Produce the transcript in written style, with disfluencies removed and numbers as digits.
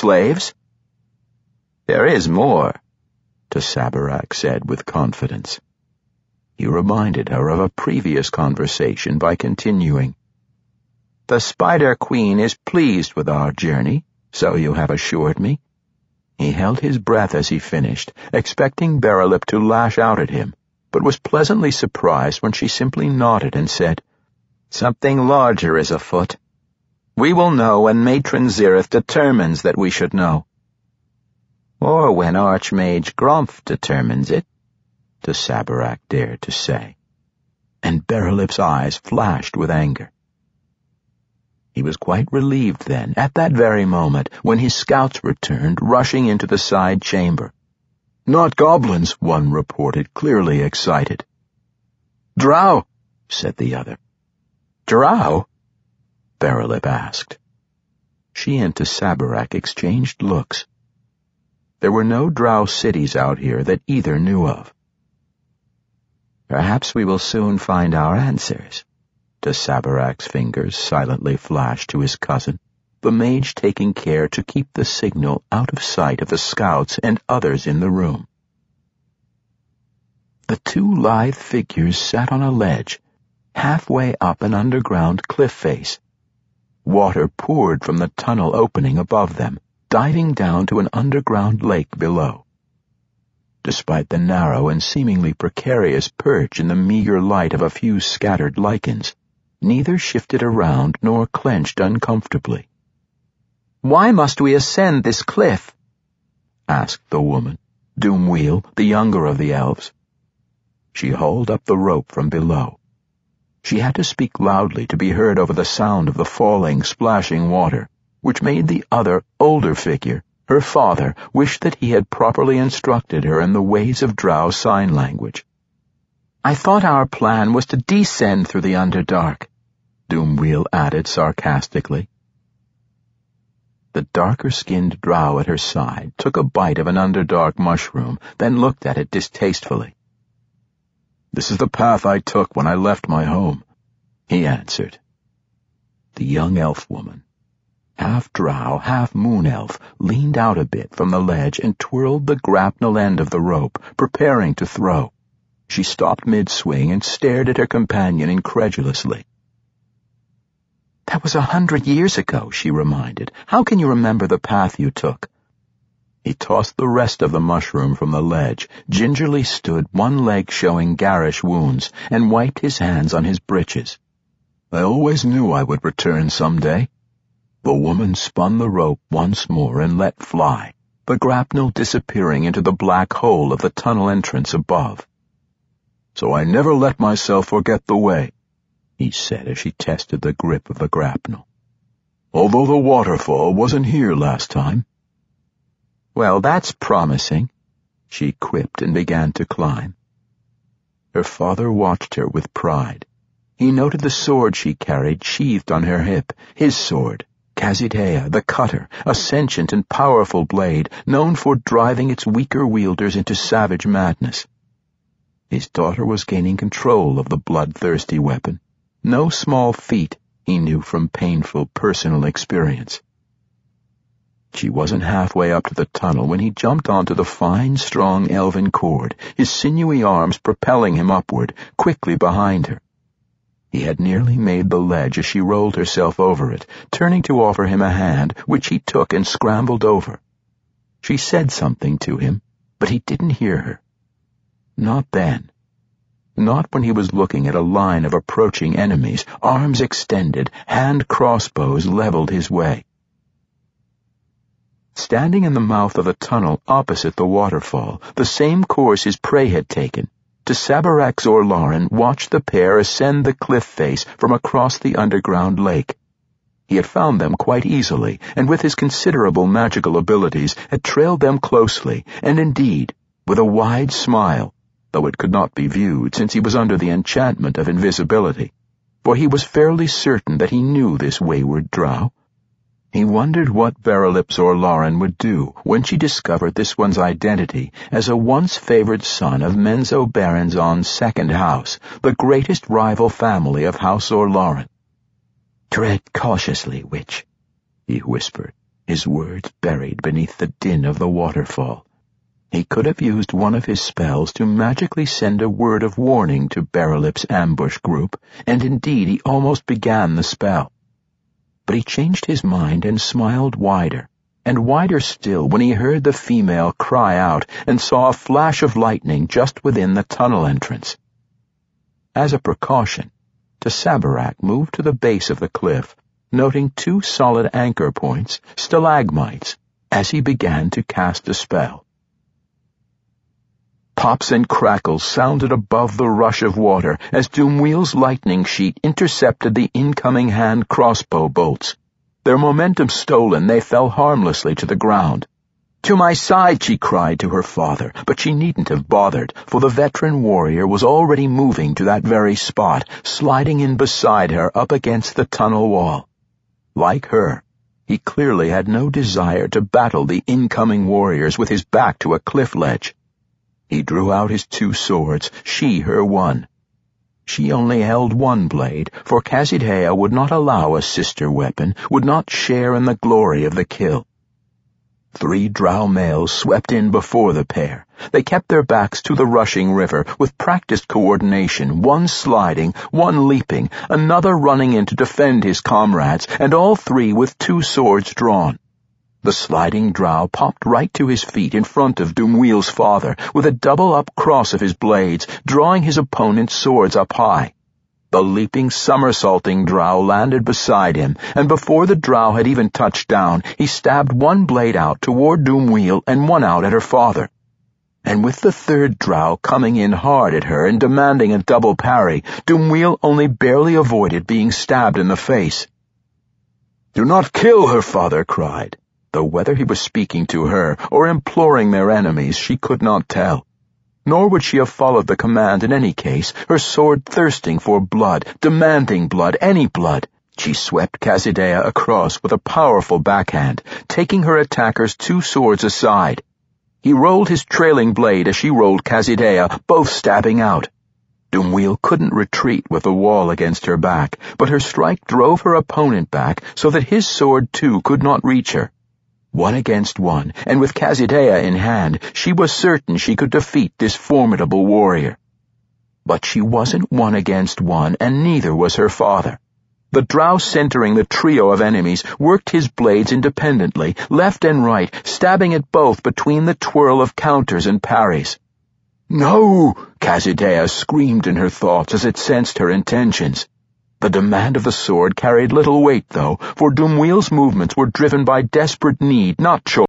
slaves?" "There is more," T'Saberac said with confidence. He reminded her of a previous conversation by continuing. "The Spider Queen is pleased with our journey, so you have assured me." He held his breath as he finished, expecting Berelip to lash out at him, but was pleasantly surprised when she simply nodded and said, "Something larger is afoot. We will know when Matron Zirith determines that we should know." "Or when Archmage Grumph determines it," T'Saberac dared to say, and Berelip's eyes flashed with anger. He was quite relieved then, at that very moment, when his scouts returned, rushing into the side chamber. "Not goblins," one reported, clearly excited. "Drow," said the other. "Drow?" Berelip asked. She and T'Saberac exchanged looks. There were no Drow cities out here that either knew of. "Perhaps we will soon find our answers." T'Saberac's fingers silently flashed to his cousin, the mage taking care to keep the signal out of sight of the scouts and others in the room. The two lithe figures sat on a ledge, halfway up an underground cliff face. Water poured from the tunnel opening above them, diving down to an underground lake below. Despite the narrow and seemingly precarious perch in the meager light of a few scattered lichens, neither shifted around nor clenched uncomfortably. "Why must we ascend this cliff?" asked the woman, Doomwheel, the younger of the elves. She hauled up the rope from below. She had to speak loudly to be heard over the sound of the falling, splashing water, which made the other, older figure, her father, wish that he had properly instructed her in the ways of Drow sign language. "I thought our plan was to descend through the Underdark," Doomwheel added sarcastically. The darker-skinned Drow at her side took a bite of an Underdark mushroom, then looked at it distastefully. "This is the path I took when I left my home," he answered. The young elf woman, half Drow, half moon elf, leaned out a bit from the ledge and twirled the grapnel end of the rope, preparing to throw. She stopped mid-swing and stared at her companion incredulously. "That was 100 years ago," she reminded. "How can you remember the path you took?" He tossed the rest of the mushroom from the ledge, gingerly stood, one leg showing garish wounds, and wiped his hands on his breeches. "I always knew I would return some day." The woman spun the rope once more and let fly, the grapnel disappearing into the black hole of the tunnel entrance above. "So I never let myself forget the way," he said as she tested the grip of the grapnel. "Although the waterfall wasn't here last time." "Well, that's promising," she quipped and began to climb. Her father watched her with pride. He noted the sword she carried sheathed on her hip, his sword, Khazid-Haya, the Cutter, a sentient and powerful blade known for driving its weaker wielders into savage madness. His daughter was gaining control of the bloodthirsty weapon. No small feat, he knew from painful personal experience. She wasn't halfway up to the tunnel when he jumped onto the fine, strong elven cord, his sinewy arms propelling him upward, quickly behind her. He had nearly made the ledge as she rolled herself over it, turning to offer him a hand, which he took and scrambled over. She said something to him, but he didn't hear her. Not then. Not when he was looking at a line of approaching enemies, arms extended, hand crossbows leveled his way. Standing in the mouth of the tunnel opposite the waterfall, the same course his prey had taken, T'Saberac Zorlarin watched the pair ascend the cliff face from across the underground lake. He had found them quite easily, and with his considerable magical abilities had trailed them closely, and indeed, with a wide smile, though it could not be viewed since he was under the enchantment of invisibility, for he was fairly certain that he knew this wayward Drow. He wondered what Berelip Zorlarin would do when she discovered this one's identity as a once-favored son of Menzoberranzon's second house, the greatest rival family of House Zorlarin. "Tread cautiously, witch," he whispered, his words buried beneath the din of the waterfall. He could have used one of his spells to magically send a word of warning to Berelip's ambush group, and indeed he almost began the spell. But he changed his mind and smiled wider, and wider still when he heard the female cry out and saw a flash of lightning just within the tunnel entrance. As a precaution, Tessaberak moved to the base of the cliff, noting 2 solid anchor points, stalagmites, as he began to cast a spell. Pops and crackles sounded above the rush of water as Dumweel's lightning sheet intercepted the incoming hand crossbow bolts. Their momentum stolen, they fell harmlessly to the ground. "To my side," she cried to her father, but she needn't have bothered, for the veteran warrior was already moving to that very spot, sliding in beside her up against the tunnel wall. Like her, he clearly had no desire to battle the incoming warriors with his back to a cliff ledge. He drew out his 2 swords, she her one. She only held one blade, for Khazid-Haya would not allow a sister weapon, would not share in the glory of the kill. 3 drow males swept in before the pair. They kept their backs to the rushing river with practiced coordination, one sliding, one leaping, another running in to defend his comrades, and all 3 with 2 swords drawn. The sliding drow popped right to his feet in front of Dumweel's father, with a double-up cross of his blades, drawing his opponent's swords up high. The leaping, somersaulting drow landed beside him, and before the drow had even touched down, he stabbed one blade out toward Dumweel and one out at her father. And with the 3rd drow coming in hard at her and demanding a double parry, Dumweel only barely avoided being stabbed in the face. "Do not kill," her father cried, though whether he was speaking to her or imploring their enemies she could not tell. Nor would she have followed the command in any case, her sword thirsting for blood, demanding blood, any blood. She swept Khazid-Haya across with a powerful backhand, taking her attacker's 2 swords aside. He rolled his trailing blade as she rolled Khazid-Haya, both stabbing out. Dumweel couldn't retreat with the wall against her back, but her strike drove her opponent back so that his sword too could not reach her. 1 against 1, and with Khazid-Haya in hand, she was certain she could defeat this formidable warrior. But she wasn't 1 against 1, and neither was her father. The drow centering the trio of enemies worked his blades independently, left and right, stabbing at both between the twirl of counters and parries. "No!" Khazid-Haya screamed in her thoughts as it sensed her intentions. The demand of the sword carried little weight, though, for Dumweel's movements were driven by desperate need, not choice.